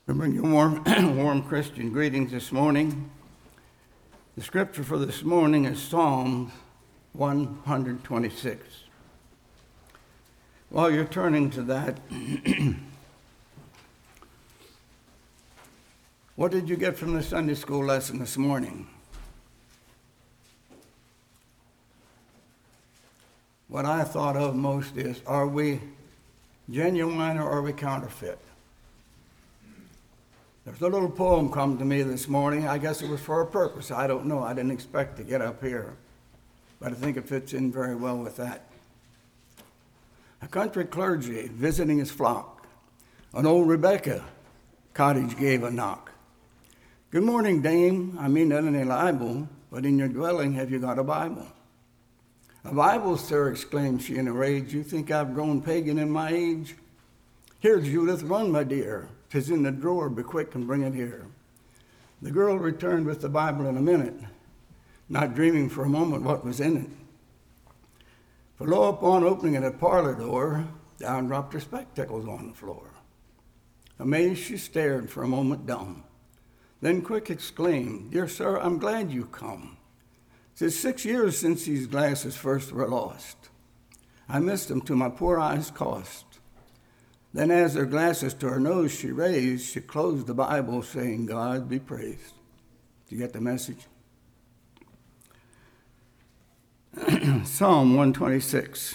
We bring you warm, warm Christian greetings this morning. The scripture for this morning is Psalm 126. While you're turning to that, what did you get from the Sunday school lesson this morning? What I thought of most is, are we genuine or are we counterfeit? There's a little poem come to me this morning. I guess it was for a purpose. I don't know. I didn't expect to get up here. But I think it fits in very well with that. A country clergy visiting his flock. An old Rebecca cottage gave a knock. Good morning, dame. I mean not any libel, but in your dwelling have you got a Bible? A Bible, sir, exclaimed she in a rage. You think I've grown pagan in my age? Here, Judith, run, my dear. 'Tis in the drawer, be quick and bring it here. The girl returned with the Bible in a minute, not dreaming for a moment what was in it. For lo, upon opening at a parlor door, down dropped her spectacles on the floor. Amazed, she stared for a moment dumb, then quick exclaimed, Dear sir, I'm glad you come. 'Tis 6 years since these glasses first were lost. I missed them to my poor eyes' cost. Then as her glasses to her nose she raised, she closed the Bible saying, God be praised. Do you get the message? Psalm 126.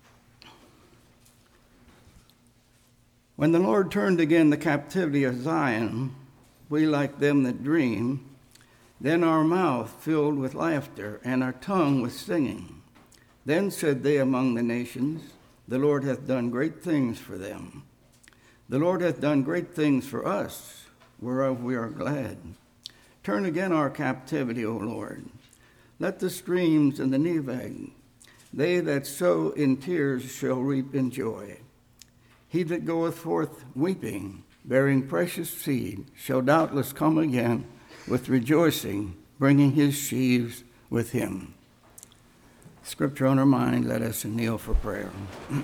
When the Lord turned again the captivity of Zion, we like them that dream, then our mouth filled with laughter and our tongue with singing. Then said they among the nations, the Lord hath done great things for them. The Lord hath done great things for us, whereof we are glad. Turn again our captivity, O Lord. Let the streams and the Neveg, they that sow in tears shall reap in joy. He that goeth forth weeping, bearing precious seed, shall doubtless come again with rejoicing, bringing his sheaves with him. Scripture on our mind, let us kneel for prayer.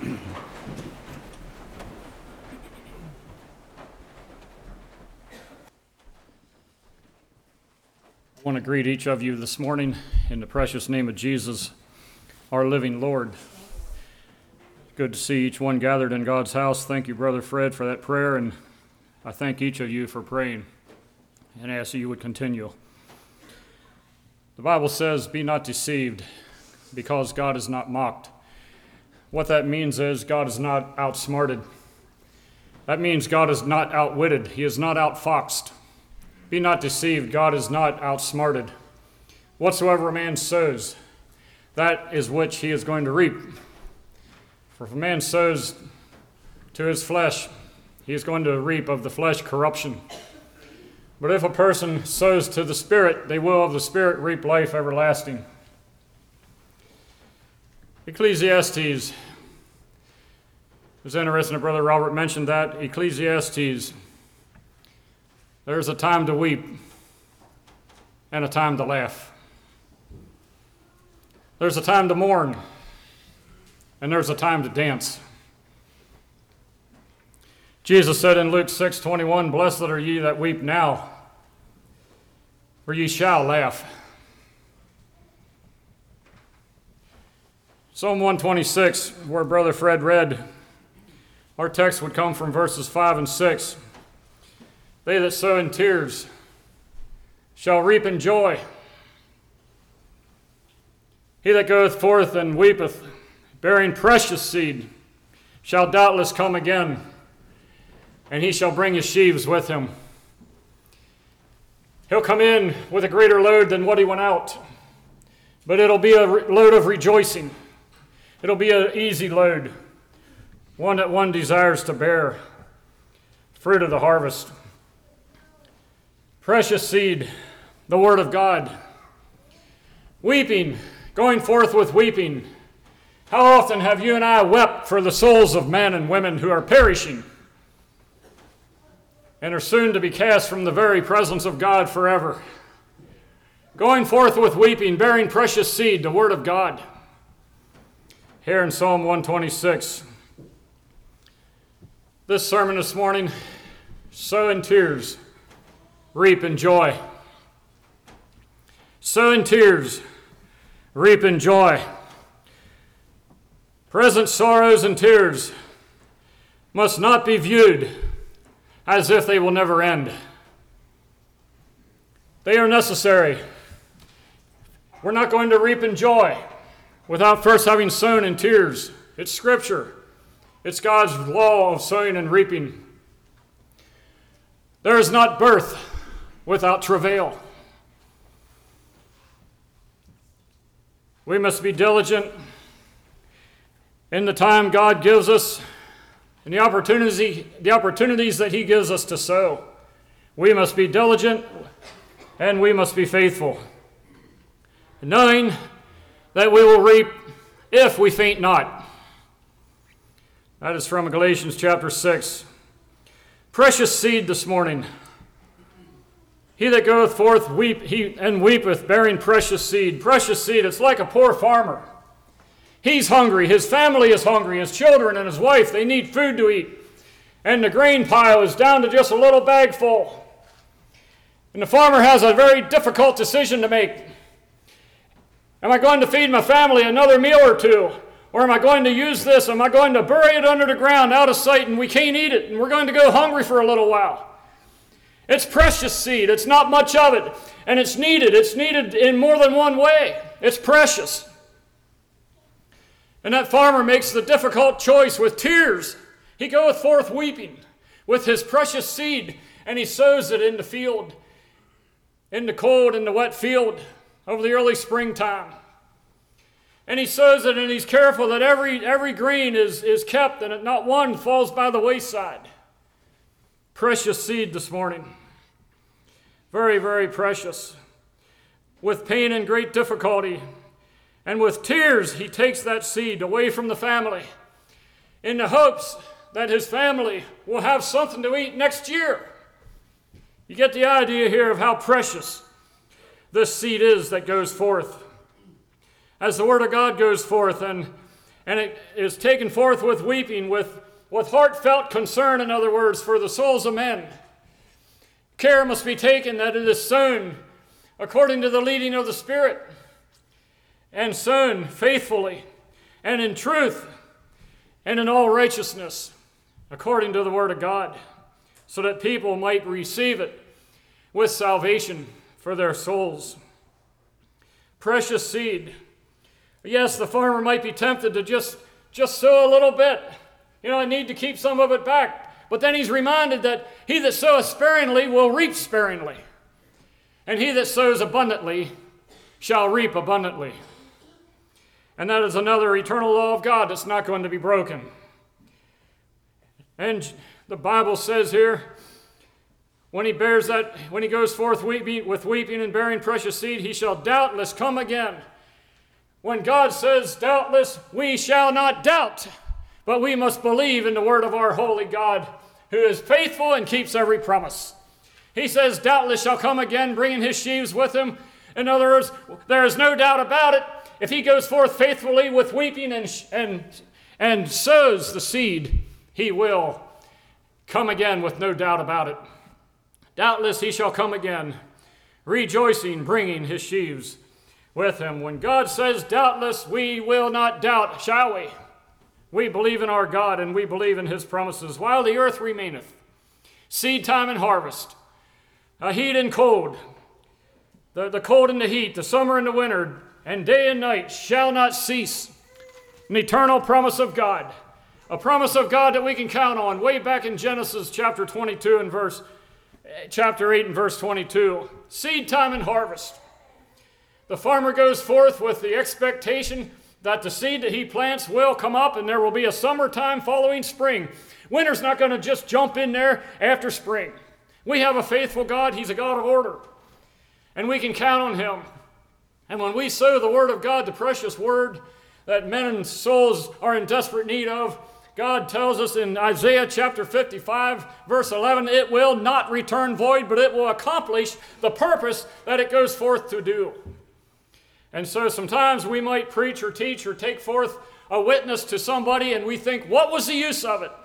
I want to greet each of you this morning in the precious name of Jesus, our living Lord. Good to see each one gathered in God's house. Thank you, Brother Fred, for that prayer, and I thank each of you for praying and ask that you would continue. The Bible says, be not deceived, because God is not mocked. What that means is God is not outsmarted. That means God is not outwitted. He is not outfoxed. Be not deceived, God is not outsmarted. Whatsoever a man sows, that is which he is going to reap. For if a man sows to his flesh, he is going to reap of the flesh corruption. But if a person sows to the Spirit, they will of the Spirit reap life everlasting. Ecclesiastes, it was interesting that Brother Robert mentioned that. Ecclesiastes, there's a time to weep and a time to laugh. There's a time to mourn and there's a time to dance. Jesus said in Luke 6:21, Blessed are ye that weep now, for ye shall laugh. Psalm 126, where Brother Fred read, our text would come from verses 5 and 6. They that sow in tears shall reap in joy. He that goeth forth and weepeth, bearing precious seed, shall doubtless come again, and he shall bring his sheaves with him. He'll come in with a greater load than what he went out, but it'll be a load of rejoicing. It'll be an easy load, one that one desires to bear, fruit of the harvest. Precious seed, the Word of God. Weeping, going forth with weeping. How often have you and I wept for the souls of men and women who are perishing and are soon to be cast from the very presence of God forever? Going forth with weeping, bearing precious seed, the Word of God. Here in Psalm 126, this sermon this morning Sow in tears, reap in joy. Sow in tears, reap in joy. Present sorrows and tears must not be viewed as if they will never end. They are necessary. We're not going to reap in joy without first having sown in tears. It's Scripture. It's God's law of sowing and reaping. There is not birth without travail. We must be diligent in the time God gives us and the opportunities that He gives us to sow. We must be diligent and we must be faithful, knowing that we will reap if we faint not. That is from Galatians chapter 6. Precious seed this morning. He that goeth forth weepeth, bearing precious seed. Precious seed, it's like a poor farmer. He's hungry, his family is hungry, his children and his wife, they need food to eat. And the grain pile is down to just a little bag full. And the farmer has a very difficult decision to make. Am I going to feed my family another meal or two? Or am I going to use this? Am I going to bury it under the ground out of sight and we can't eat it and we're going to go hungry for a little while? It's precious seed. It's not much of it. And it's needed. It's needed in more than one way. It's precious. And that farmer makes the difficult choice with tears. He goeth forth weeping with his precious seed and he sows it in the field, in the cold and the wet field over the early springtime. And he sows it and he's careful that every grain is kept and not one falls by the wayside. Precious seed this morning. Very, very precious. With pain and great difficulty and with tears, he takes that seed away from the family in the hopes that his family will have something to eat next year. You get the idea here of how precious this seed is that goes forth. As the Word of God goes forth and it is taken forth with weeping, with heartfelt concern, in other words, for the souls of men. Care must be taken that it is sown according to the leading of the Spirit and sown faithfully and in truth and in all righteousness according to the Word of God, so that people might receive it with salvation for their souls. Precious seed. Yes, the farmer might be tempted to just sow a little bit. I need to keep some of it back. But then he's reminded that he that soweth sparingly will reap sparingly. And he that sows abundantly shall reap abundantly. And that is another eternal law of God that's not going to be broken. And the Bible says here, when he goes forth with weeping and bearing precious seed, he shall doubtless come again. When God says, doubtless, we shall not doubt, but we must believe in the word of our holy God, who is faithful and keeps every promise. He says, doubtless shall come again, bringing his sheaves with him. In other words, there is no doubt about it. If he goes forth faithfully with weeping and sows the seed, he will come again with no doubt about it. Doubtless he shall come again, rejoicing, bringing his sheaves with him. When God says, doubtless, we will not doubt, shall we? We believe in our God and we believe in his promises. While the earth remaineth, seed time and harvest, heat and cold, the cold and the heat, the summer and the winter, and day and night shall not cease. An eternal promise of God, a promise of God that we can count on way back in Genesis chapter 22 and chapter 8 and verse 22. Seed time and harvest. The farmer goes forth with the expectation that the seed that he plants will come up and there will be a summertime following spring. Winter's not going to just jump in there after spring. We have a faithful God. He's a God of order. And we can count on him. And when we sow the word of God, the precious word that men and souls are in desperate need of, God tells us in Isaiah chapter 55, verse 11, it will not return void, but it will accomplish the purpose that it goes forth to do. And so sometimes we might preach or teach or take forth a witness to somebody and we think, what was the use of it?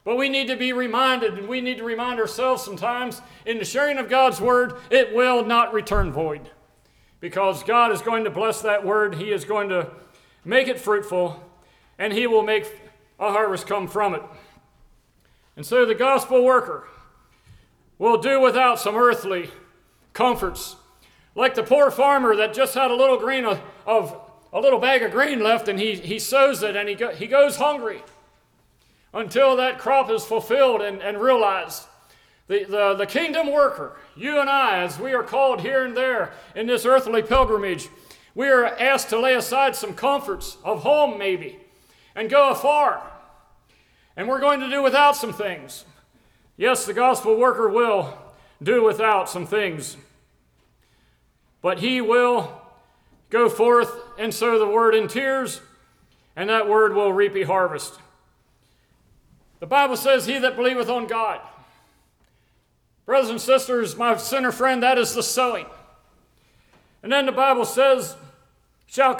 But we need to be reminded, and we need to remind ourselves sometimes in the sharing of God's word, it will not return void. Because God is going to bless that word. He is going to make it fruitful, and He will make a harvest come from it. And so the gospel worker will do without some earthly comforts. Like the poor farmer that just had a little bag of grain left, and he sows it, and he goes hungry until that crop is fulfilled and realized. The kingdom worker, you and I, as we are called here and there in this earthly pilgrimage, we are asked to lay aside some comforts of home maybe and go afar. And we're going to do without some things. Yes, the gospel worker will do without some things. But he will go forth and sow the word in tears, and that word will reap a harvest. The Bible says, he that believeth on God. Brothers and sisters, my sinner friend, that is the sowing. And then the Bible says, shall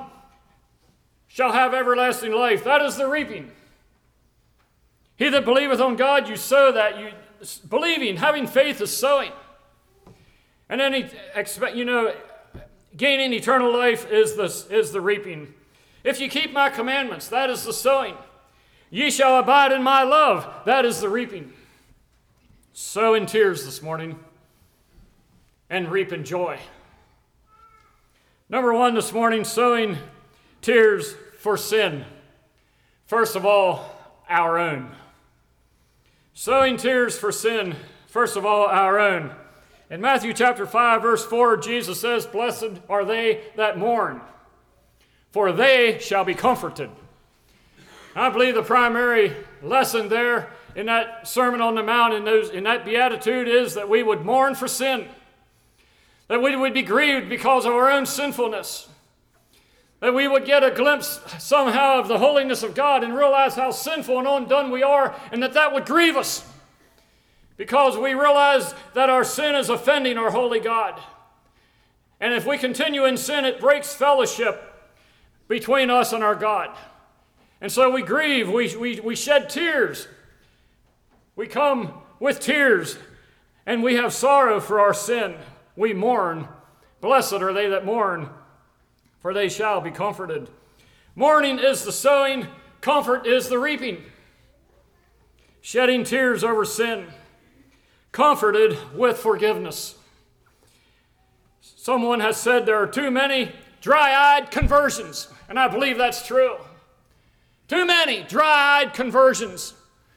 have everlasting life. That is the reaping. He that believeth on God, you sow that. Believing, having faith is sowing. And then gaining eternal life is the reaping. If you keep my commandments, that is the sowing. Ye shall abide in my love, that is the reaping. Sow in tears this morning and reap in joy. Number one this morning, sowing tears for sin. First of all, our own. Sowing tears for sin, first of all, our own. In Matthew chapter 5, verse 4, Jesus says, blessed are they that mourn, for they shall be comforted. I believe the primary lesson there in that Sermon on the Mount, in that beatitude, is that we would mourn for sin, that we would be grieved because of our own sinfulness, that we would get a glimpse somehow of the holiness of God and realize how sinful and undone we are, and that would grieve us because we realize that our sin is offending our holy God. And if we continue in sin, it breaks fellowship between us and our God. And so we grieve, we shed tears. We come with tears, and we have sorrow for our sin. We mourn. Blessed are they that mourn, for they shall be comforted. Mourning is the sowing, comfort is the reaping. Shedding tears over sin, comforted with forgiveness. Someone has said there are too many dry-eyed conversions, and I believe that's true. Too many dry-eyed conversions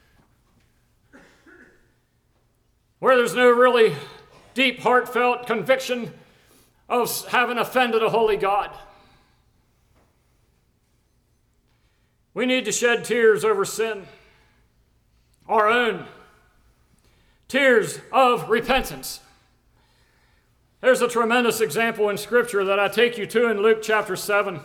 where there's no really deep, heartfelt conviction of having offended a holy God. We need to shed tears over sin, our own tears of repentance. There's a tremendous example in Scripture that I take you to in Luke chapter 7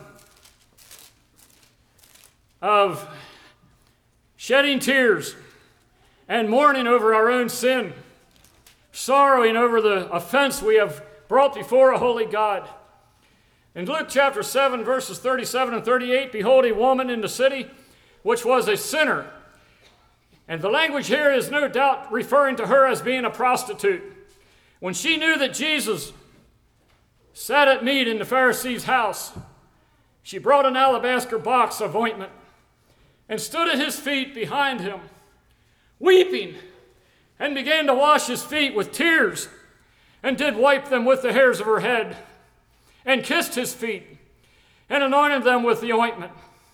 of shedding tears and mourning over our own sin, sorrowing over the offense we have brought before a holy God. In Luke chapter 7, verses 37 and 38, behold, a woman in the city, which was a sinner. And the language here is no doubt referring to her as being a prostitute. When she knew that Jesus sat at meat in the Pharisee's house, she brought an alabaster box of ointment and stood at his feet behind him, weeping, and began to wash his feet with tears, and did wipe them with the hairs of her head, and kissed his feet, and anointed them with the ointment.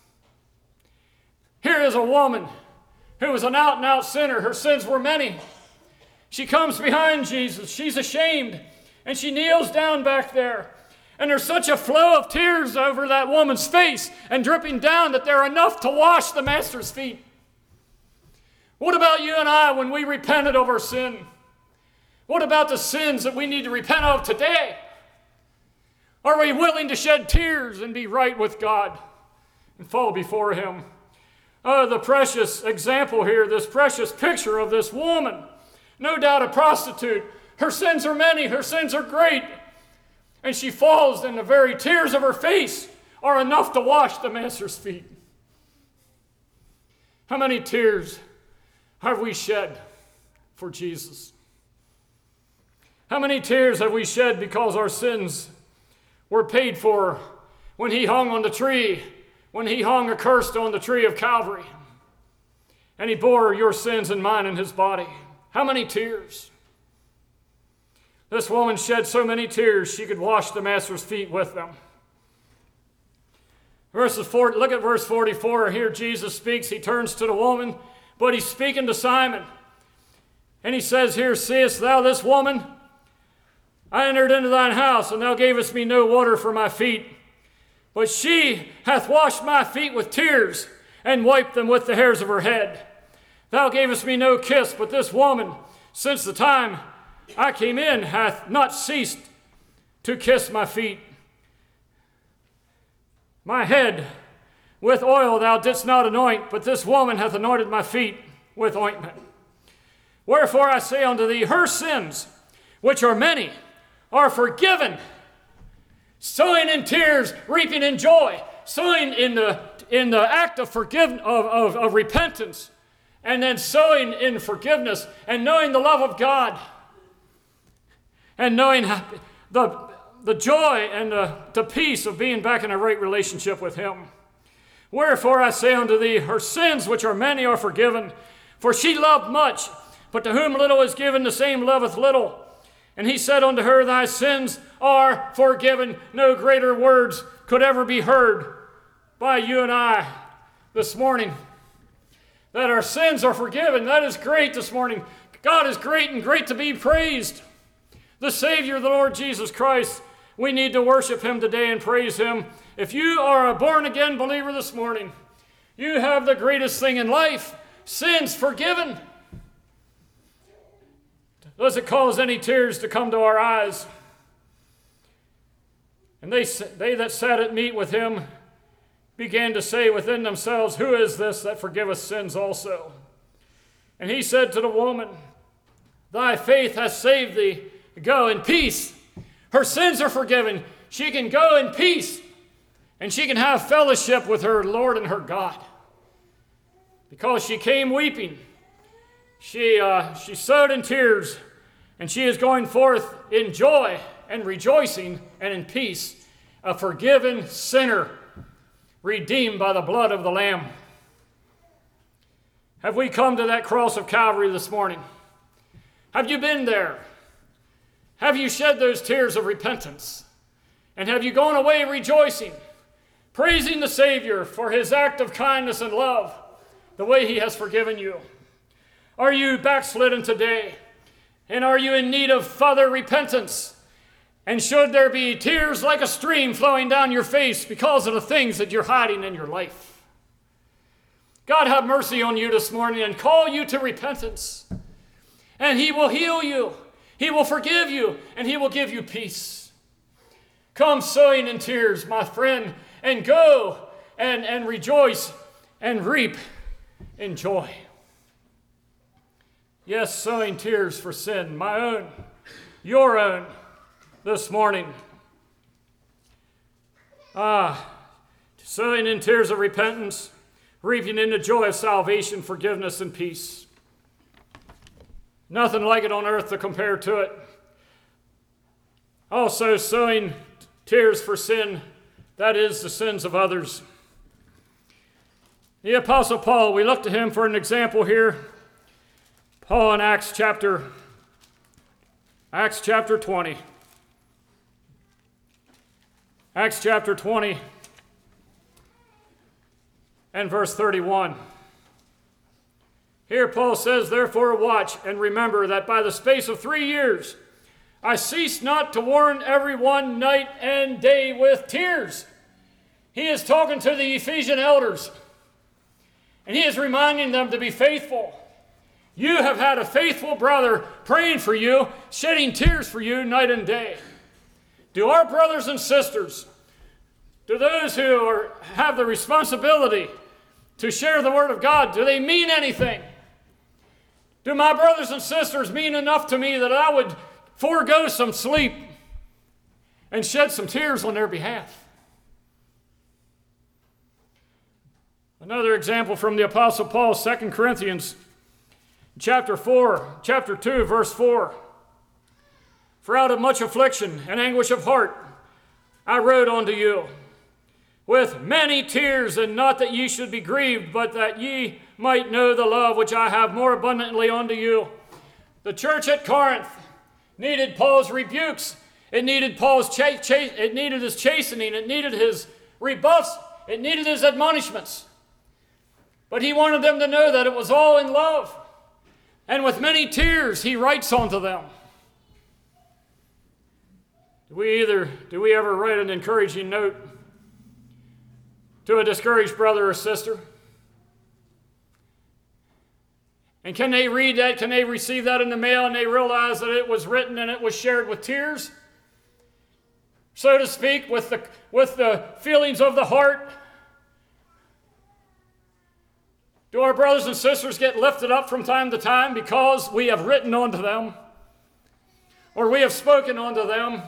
Here is a woman who was an out-and-out sinner. Her sins were many. She comes behind Jesus. She's ashamed, and she kneels down back there. And there's such a flow of tears over that woman's face and dripping down that they're enough to wash the Master's feet. What about you and I when we repented of our sin? What about the sins that we need to repent of today? Are we willing to shed tears and be right with God and fall before Him? Oh, the precious example here, this precious picture of this woman, no doubt a prostitute. Her sins are many, her sins are great. And she falls, and the very tears of her face are enough to wash the Master's feet. How many tears have we shed for Jesus? How many tears have we shed because our sins were paid for when he hung on the tree, when he hung accursed on the tree of Calvary, and he bore your sins and mine in his body? How many tears? This woman shed so many tears she could wash the master's feet with them. Look at verse 44. Here Jesus speaks. He turns to the woman, but he's speaking to Simon. And he says here, seest thou this woman? I entered into thine house, and thou gavest me no water for my feet. But she hath washed my feet with tears, and wiped them with the hairs of her head. Thou gavest me no kiss, but this woman, since the time I came in, hath not ceased to kiss my feet. My head with oil thou didst not anoint, but this woman hath anointed my feet with ointment. Wherefore I say unto thee, her sins, which are many, are forgiven. Sowing in tears, reaping in joy. Sowing in the act of of repentance, and then sowing in forgiveness, and knowing the love of God, and knowing the joy and the peace of being back in a right relationship with him. Wherefore I say unto thee, her sins, which are many, are forgiven. For she loved much, but to whom little is given, the same loveth little. And he said unto her, thy sins are forgiven. No greater words could ever be heard by you and I this morning. That our sins are forgiven. That is great this morning. God is great and great to be praised. The Savior, the Lord Jesus Christ. We need to worship him today and praise him. If you are a born-again believer this morning, you have the greatest thing in life, sins forgiven. Does it cause any tears to come to our eyes? And they that sat at meat with him began to say within themselves, who is this that forgiveth sins also? And he said to the woman, thy faith hath saved thee. Go in peace. Her sins are forgiven. She can go in peace, and she can have fellowship with her Lord and her God. Because she came weeping. She sowed in tears, and she is going forth in joy and rejoicing and in peace, a forgiven sinner, redeemed by the blood of the Lamb. Have we come to that cross of Calvary this morning? Have you been there? Have you shed those tears of repentance? And have you gone away rejoicing, praising the Savior for his act of kindness and love, the way he has forgiven you? Are you backslidden today? And are you in need of further repentance? And should there be tears like a stream flowing down your face because of the things that you're hiding in your life? God have mercy on you this morning and call you to repentance. And he will heal you. He will forgive you, and he will give you peace. Come sowing in tears, my friend, and go and rejoice and reap in joy. Yes, sowing tears for sin, my own, your own, this morning. Sowing in tears of repentance, reaping in the joy of salvation, forgiveness, and peace. Nothing like it on earth to compare to it. Also, sowing tears for sin, that is the sins of others. The Apostle Paul, we look to him for an example here. Paul in Acts chapter 20. Acts chapter 20 and verse 31. Here Paul says, therefore watch and remember that by the space of 3 years I ceased not to warn everyone night and day with tears. He is talking to the Ephesian elders, and he is reminding them to be faithful. You have had a faithful brother praying for you, shedding tears for you night and day. Do our brothers and sisters, do those who have the responsibility to share the word of God, do they mean anything? Do my brothers and sisters mean enough to me that I would forego some sleep and shed some tears on their behalf? Another example from the Apostle Paul, 2 Corinthians Chapter 2, verse 4. For out of much affliction and anguish of heart I wrote unto you, with many tears, and not that ye should be grieved, but that ye might know the love which I have more abundantly unto you. The church at Corinth needed Paul's rebukes. It needed Paul's it needed his chastening. It needed his rebuffs. It needed his admonishments. But he wanted them to know that it was all in love. And with many tears, he writes unto them. Do we ever write an encouraging note to a discouraged brother or sister? And can they read that? Can they receive that in the mail and they realize that it was written and it was shared with tears? So to speak, with the feelings of the heart? Do our brothers and sisters get lifted up from time to time because we have written unto them, or we have spoken unto them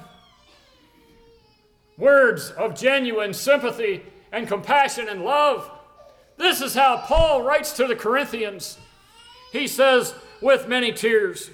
words of genuine sympathy and compassion and love? This is how Paul writes to the Corinthians. He says, with many tears.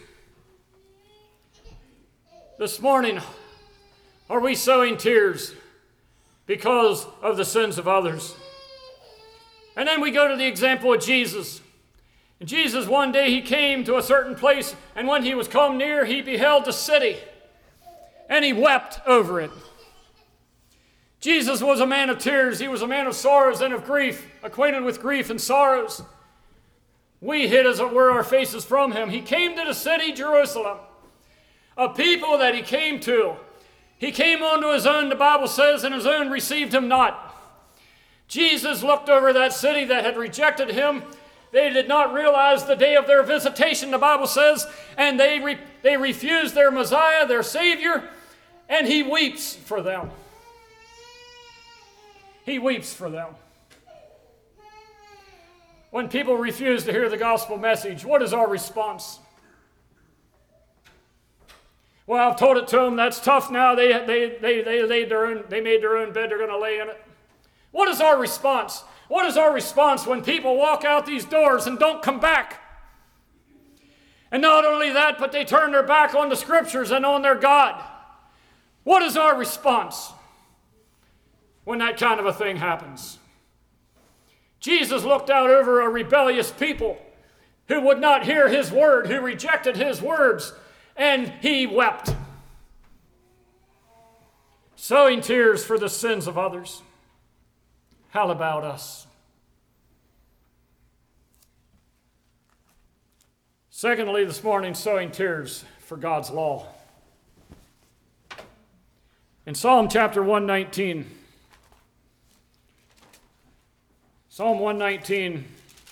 This morning, are we sowing tears because of the sins of others? And then we go to the example of Jesus. And Jesus, one day, he came to a certain place, and when he was come near, he beheld the city, and he wept over it. Jesus was a man of tears. He was a man of sorrows and of grief, acquainted with grief and sorrows. We hid, as it were, our faces from him. He came to the city, Jerusalem, a people that he came to. He came unto his own, the Bible says, and his own received him not. Jesus looked over that city that had rejected him. They did not realize the day of their visitation, the Bible says, and they refused their Messiah, their Savior, and he weeps for them. He weeps for them. When people refuse to hear the gospel message, what is our response? Well, I've told it to them. That's tough now. They made their own bed. They're going to lay in it. What is our response? What is our response when people walk out these doors and don't come back? And not only that, but they turn their back on the scriptures and on their God. What is our response when that kind of a thing happens? Jesus looked out over a rebellious people who would not hear his word, who rejected his words, and he wept, sowing tears for the sins of others. How about us? Secondly, this morning, sowing tears for God's law. In Psalm chapter 119, Psalm 119,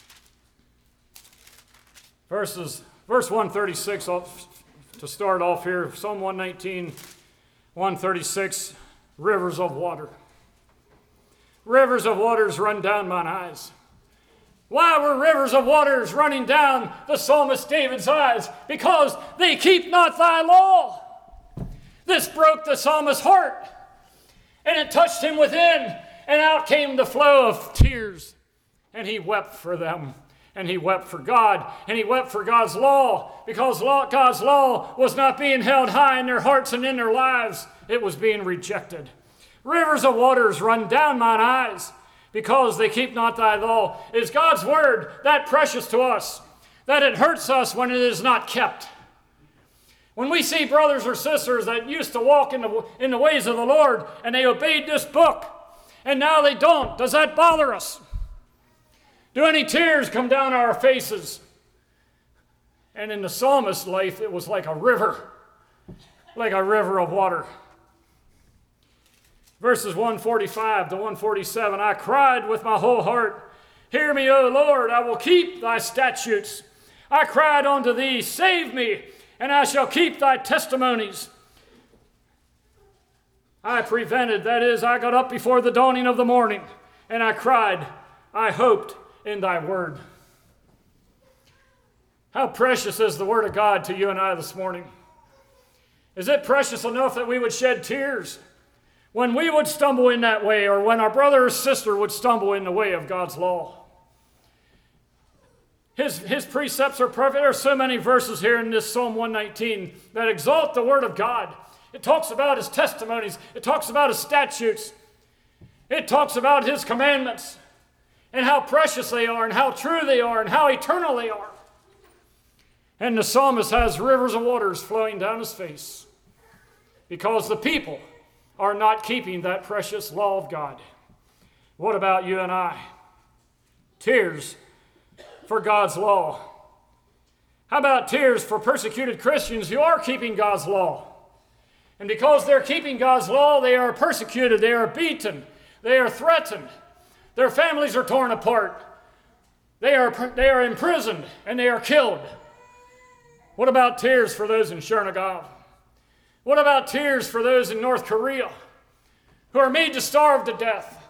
verse 136, to start off here, Psalm 119, 136, rivers of water. Rivers of waters run down mine eyes. Why were rivers of waters running down the psalmist David's eyes? Because they keep not thy law. This broke the psalmist's heart, and it touched him within, and out came the flow of tears, and he wept for them, and he wept for God, and he wept for God's law, because God's law was not being held high in their hearts and in their lives. It was being rejected. Rivers of waters run down mine eyes, because they keep not thy law. Is God's word that precious to us that it hurts us when it is not kept? When we see brothers or sisters that used to walk in the ways of the Lord and they obeyed this book and now they don't, does that bother us? Do any tears come down our faces? And in the psalmist's life, it was like a river of water. Verses 145 to 147, I cried with my whole heart, hear me, O Lord, I will keep thy statutes. I cried unto thee, save me, and I shall keep thy testimonies. I prevented, that is, I got up before the dawning of the morning, and I cried, I hoped in thy word. How precious is the word of God to you and I this morning? Is it precious enough that we would shed tears when we would stumble in that way, or when our brother or sister would stumble in the way of God's law? His precepts are perfect. There are so many verses here in this Psalm 119 that exalt the word of God. It talks about his testimonies. It talks about his statutes. It talks about his commandments and how precious they are and how true they are and how eternal they are. And the psalmist has rivers of waters flowing down his face because the people are not keeping that precious law of God. What about you and I? Tears for God's law. How about tears for persecuted Christians who are keeping God's law? And because they're keeping God's law, they are persecuted, they are beaten, they are threatened, their families are torn apart, they are imprisoned, and they are killed. What about tears for those in Chernihiv? What about tears for those in North Korea who are made to starve to death?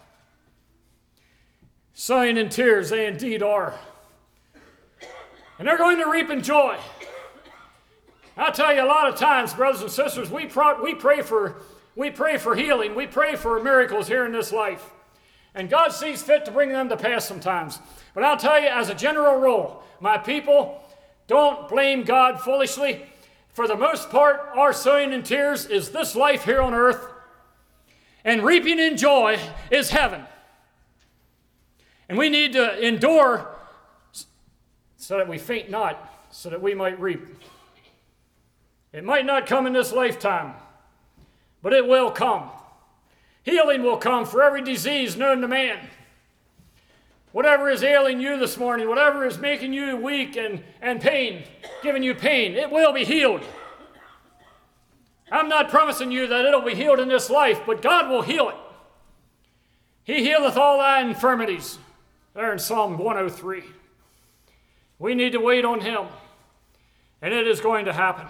Sighing in tears, they indeed are. And they're going to reap in joy. I'll tell you, a lot of times, brothers and sisters, we pray for healing. We pray for miracles here in this life. And God sees fit to bring them to pass sometimes. But I'll tell you, as a general rule, my people, don't blame God foolishly. For the most part, our sowing in tears is this life here on earth, and reaping in joy is heaven. And we need to endure so that we faint not, so that we might reap. It might not come in this lifetime, but it will come. Healing will come for every disease known to man. Whatever is ailing you this morning, whatever is making you weak and pain, giving you pain, it will be healed. I'm not promising you that it'll be healed in this life, but God will heal it. He healeth all thy infirmities. There in Psalm 103. We need to wait on him, and it is going to happen.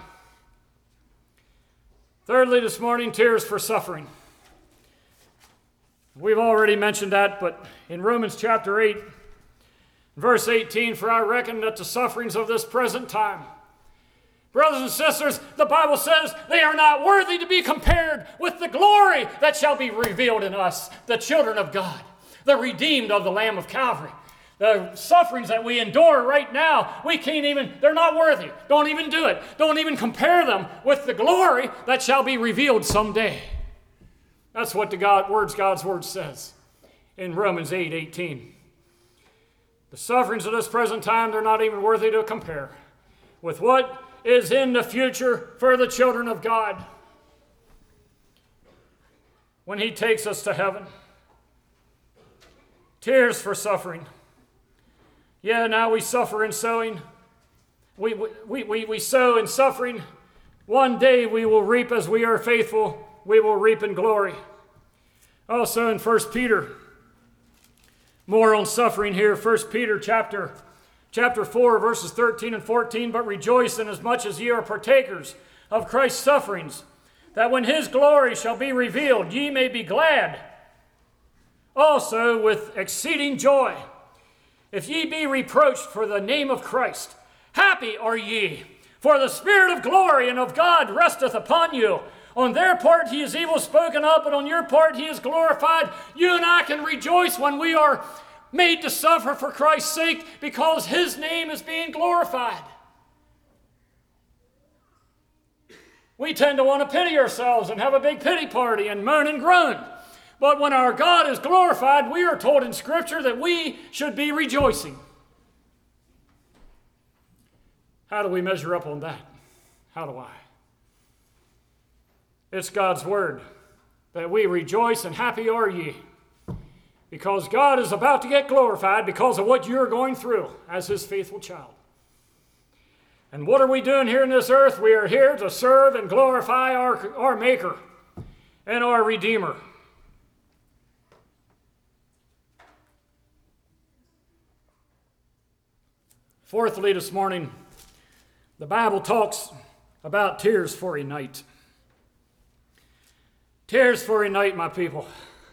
Thirdly, this morning, tears for suffering. We've already mentioned that, but in Romans chapter 8, verse 18, for I reckon that the sufferings of this present time, brothers and sisters, the Bible says they are not worthy to be compared with the glory that shall be revealed in us, the children of God, the redeemed of the Lamb of Calvary. The sufferings that we endure right now, they're not worthy. Don't even do it. Don't even compare them with the glory that shall be revealed someday. That's what God's word says in Romans 8:18. The sufferings of this present time, they're not even worthy to compare with what is in the future for the children of God when he takes us to heaven. Tears for suffering. Yeah, now we suffer in sowing. We sow in suffering. One day we will reap as we are faithful. We will reap in glory. Also in 1 Peter, more on suffering here. 1 Peter chapter 4, verses 13 and 14. But rejoice inasmuch as ye are partakers of Christ's sufferings, that when his glory shall be revealed, ye may be glad also with exceeding joy. If ye be reproached for the name of Christ, happy are ye, for the Spirit of glory and of God resteth upon you. On their part he is evil spoken of, but on your part he is glorified. You and I can rejoice when we are made to suffer for Christ's sake, because his name is being glorified. We tend to want to pity ourselves and have a big pity party and moan and groan. But when our God is glorified, we are told in Scripture that we should be rejoicing. How do we measure up on that? How do I? It's God's word that we rejoice and happy are ye, because God is about to get glorified because of what you're going through as his faithful child. And what are we doing here in this earth? We are here to serve and glorify our Maker and our Redeemer. Fourthly, this morning, the Bible talks about tears for a night. Tears for a night, my people.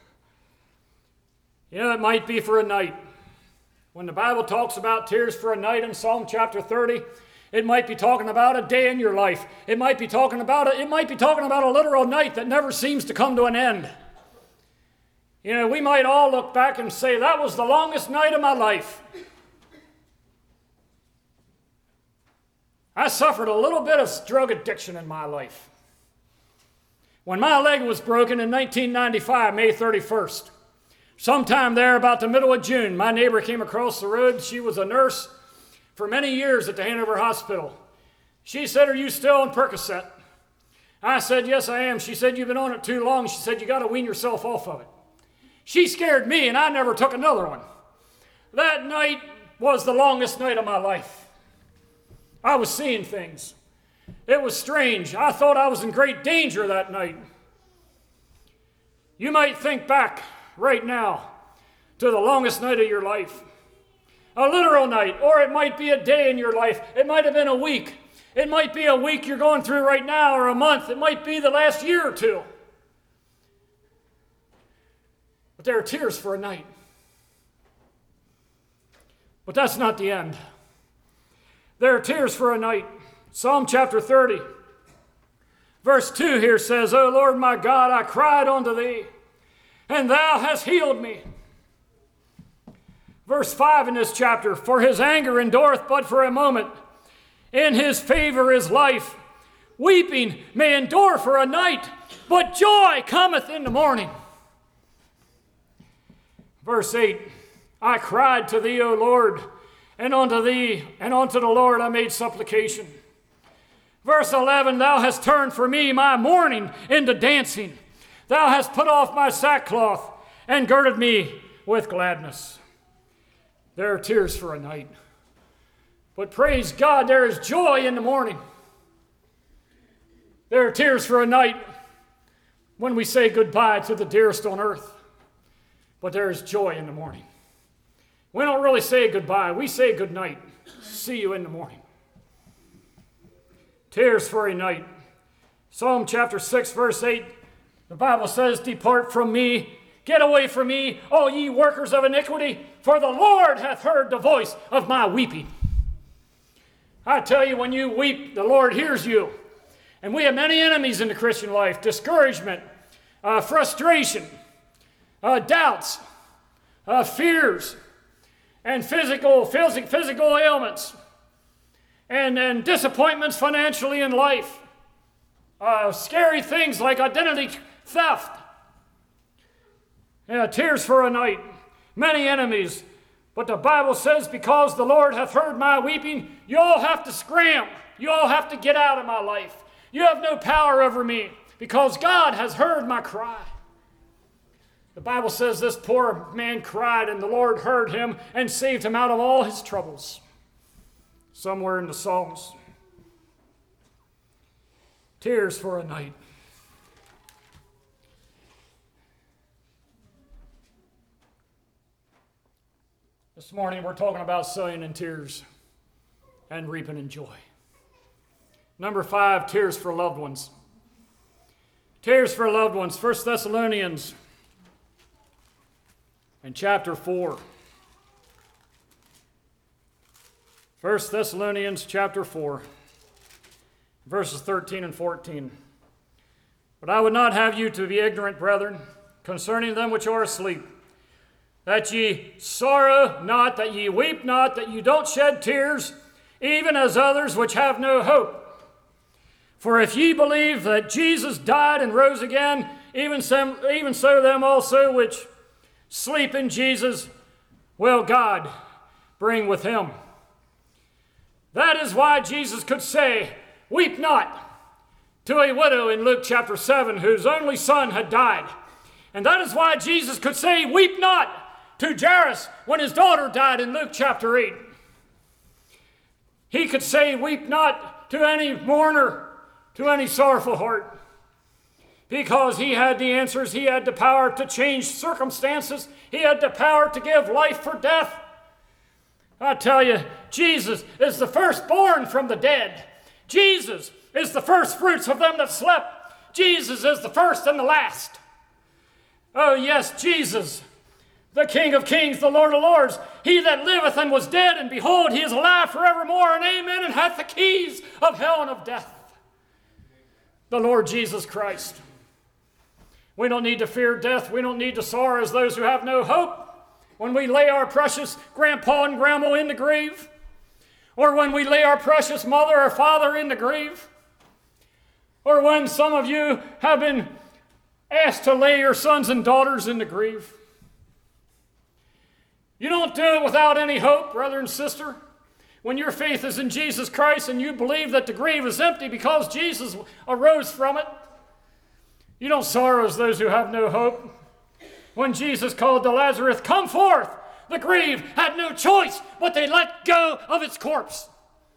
You know, it might be for a night. When the Bible talks about tears for a night in Psalm chapter 30, it might be talking about a day in your life. It might be talking about a literal night that never seems to come to an end. You know, we might all look back and say, that was the longest night of my life. I suffered a little bit of drug addiction in my life. When my leg was broken in 1995, May 31st, sometime there about the middle of June, my neighbor came across the road. She was a nurse for many years at the Hanover Hospital. She said, "Are you still on Percocet?" I said, "Yes, I am." She said, "You've been on it too long." She said, "You got to wean yourself off of it." She scared me, and I never took another one. That night was the longest night of my life. I was seeing things. It was strange. I thought I was in great danger that night. You might think back right now to the longest night of your life. A literal night, or it might be a day in your life. It might have been a week. It might be a week you're going through right now, or a month. It might be the last year or two. But there are tears for a night. But that's not the end. There are tears for a night. Psalm chapter 30, verse 2 here says, "O Lord my God, I cried unto thee, and thou hast healed me." Verse 5 in this chapter, "For his anger endureth but for a moment. In his favor is life. Weeping may endure for a night, but joy cometh in the morning." Verse 8, "I cried to thee, O Lord, and unto thee, and unto the Lord I made supplication." Verse 11, "Thou hast turned for me my mourning into dancing. Thou hast put off my sackcloth and girded me with gladness." There are tears for a night. But praise God, there is joy in the morning. There are tears for a night when we say goodbye to the dearest on earth. But there is joy in the morning. We don't really say goodbye. We say good night. See you in the morning. Tears for a night. Psalm chapter 6, verse 8, the Bible says, "Depart from me, get away from me, all ye workers of iniquity, for the Lord hath heard the voice of my weeping." I tell you, when you weep, the Lord hears you. And we have many enemies in the Christian life: discouragement, frustration, doubts, fears, and physical ailments, and disappointments financially in life. Scary things like identity theft. Tears for a night. Many enemies. But the Bible says, because the Lord hath heard my weeping, you all have to scram. You all have to get out of my life. You have no power over me, because God has heard my cry. The Bible says this poor man cried, and the Lord heard him and saved him out of all his troubles. Somewhere in the Psalms. Tears for a night. This morning we're talking about sowing in tears and reaping in joy. Number 5, tears for loved ones. Tears for loved ones. 1 Thessalonians in chapter 4. 1 Thessalonians chapter 4, verses 13 and 14. "But I would not have you to be ignorant, brethren, concerning them which are asleep, that ye sorrow not, that ye weep not, that ye don't shed tears, even as others which have no hope. For if ye believe that Jesus died and rose again, even so them also which sleep in Jesus will God bring with him." That is why Jesus could say, "Weep not," to a widow in Luke chapter 7 whose only son had died. And that is why Jesus could say, "Weep not," to Jairus when his daughter died in Luke chapter 8. He could say, "Weep not," to any mourner, to any sorrowful heart, because he had the answers. He had the power to change circumstances. He had the power to give life for death. I tell you, Jesus is the firstborn from the dead. Jesus is the first fruits of them that slept. Jesus is the first and the last. Oh yes, Jesus, the King of kings, the Lord of lords, he that liveth and was dead, and behold, he is alive forevermore, and amen, and hath the keys of hell and of death. The Lord Jesus Christ. We don't need to fear death. We don't need to sorrow as those who have no hope when we lay our precious grandpa and grandma in the grave. or when we lay our precious mother or father in the grave, or when some of you have been asked to lay your sons and daughters in the grave. You don't do it without any hope, brother and sister. When your faith is in Jesus Christ and you believe that the grave is empty because Jesus arose from it, you don't sorrow as those who have no hope. When Jesus called to Lazarus, "Come forth," the grave had no choice, but they let go of its corpse.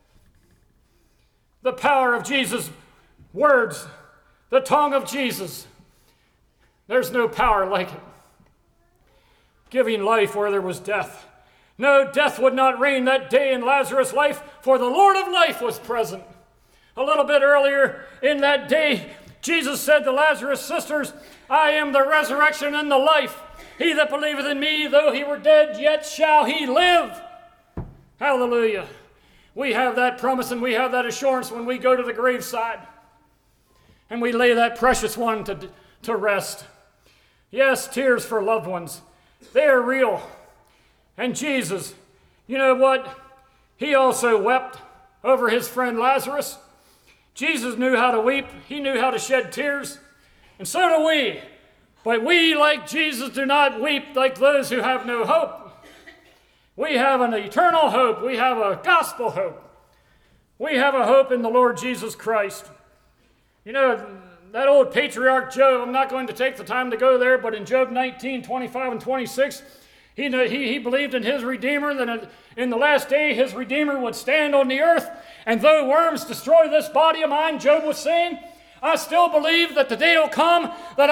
The power of Jesus' words, the tongue of Jesus, there's no power like it. Giving life where there was death. No, death would not reign that day in Lazarus' life, for the Lord of life was present. A little bit earlier in that day, Jesus said to Lazarus' sisters, "I am the resurrection and the life. He that believeth in me, though he were dead, yet shall he live." Hallelujah. We have that promise and we have that assurance when we go to the graveside and we lay that precious one to rest. Yes, tears for loved ones. They are real. And Jesus, you know what? He also wept over his friend Lazarus. Jesus knew how to weep. He knew how to shed tears. And so do we. But we, like Jesus, do not weep like those who have no hope. We have an eternal hope. We have a gospel hope. We have a hope in the Lord Jesus Christ. You know, that old patriarch Job, I'm not going to take the time to go there, but in Job 19, 25 and 26, he believed in his Redeemer, that in the last day his Redeemer would stand on the earth, and though worms destroy this body of mine, Job was saying, I still believe that the day will come that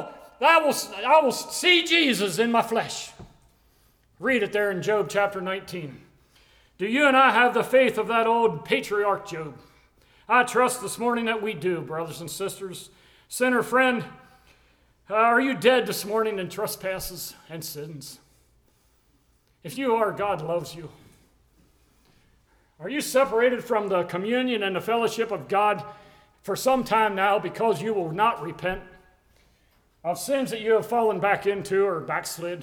I will see Jesus in my flesh. Read it there in Job chapter 19. Do you and I have the faith of that old patriarch Job? I trust this morning that we do, brothers and sisters. Sinner friend, are you dead this morning in trespasses and sins? If you are, God loves you. Are you separated from the communion and the fellowship of God for some time now because you will not repent of sins that you have fallen back into or backslid?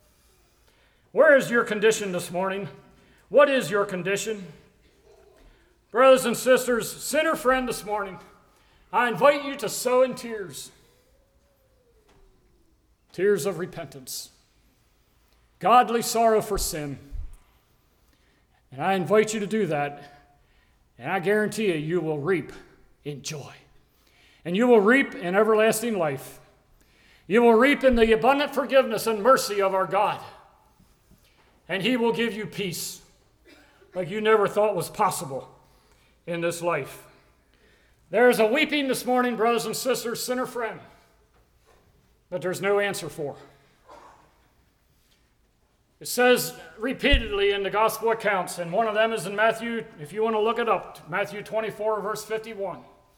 Where is your condition this morning? What is your condition? Brothers and sisters, sinner friend this morning, I invite you to sow in tears. Tears of repentance. Godly sorrow for sin. And I invite you to do that. And I guarantee you, you will reap in joy. And you will reap in everlasting life. You will reap in the abundant forgiveness and mercy of our God. And he will give you peace like you never thought was possible in this life. There is a weeping this morning, brothers and sisters, sinner friend, that there's no answer for. It says repeatedly in the gospel accounts, and one of them is in Matthew, if you want to look it up, Matthew 24, verse 51.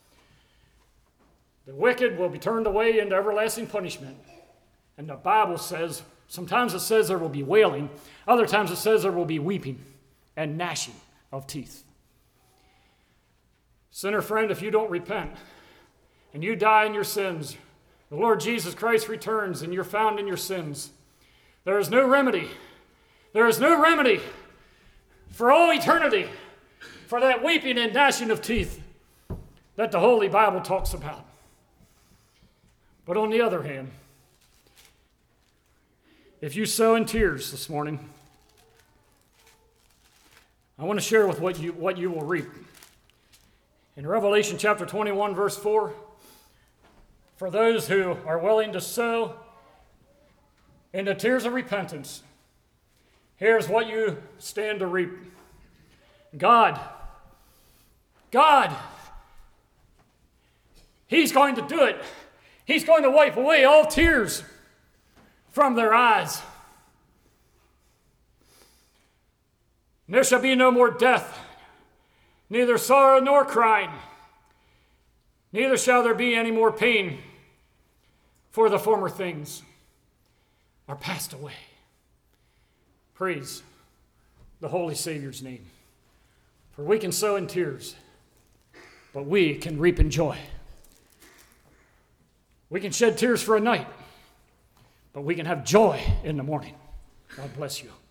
The wicked will be turned away into everlasting punishment. And the Bible says, sometimes it says there will be wailing, other times it says there will be weeping and gnashing of teeth. Sinner friend, if you don't repent and you die in your sins, the Lord Jesus Christ returns and you're found in your sins, there is no remedy. There is no remedy for all eternity for that weeping and gnashing of teeth that the Holy Bible talks about. But on the other hand, if you sow in tears this morning, I want to share with what you will reap. In Revelation chapter 21, verse 4, for those who are willing to sow into tears of repentance, here's what you stand to reap. God, He's going to do it. He's going to wipe away all tears from their eyes. And there shall be no more death, neither sorrow nor crying, neither shall there be any more pain, for the former things are passed away. Praise the Holy Savior's name. For we can sow in tears, but we can reap in joy. We can shed tears for a night, but we can have joy in the morning. God bless you.